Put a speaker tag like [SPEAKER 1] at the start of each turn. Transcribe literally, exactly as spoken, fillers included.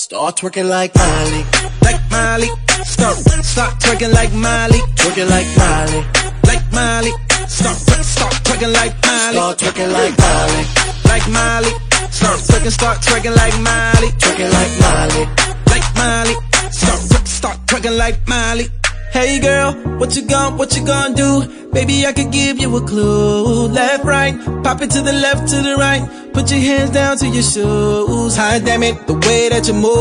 [SPEAKER 1] Start twerking like Miley,
[SPEAKER 2] like Miley. Start, start twerking like Miley,
[SPEAKER 1] twerking like Miley,
[SPEAKER 2] like Miley. Start, start twerking like Miley,
[SPEAKER 1] start twerking like Miley,
[SPEAKER 2] like Miley. Start twerking, start twerking like Miley,
[SPEAKER 1] twerking like Miley,
[SPEAKER 2] like Miley. Start, start twerking like Miley. Hey girl, what you gon' what you gon' do? Baby, I could give you a clue. Left, right, pop it to the left, to the right. Put your hands down to your shoes. Hi, damn it, the way that you move.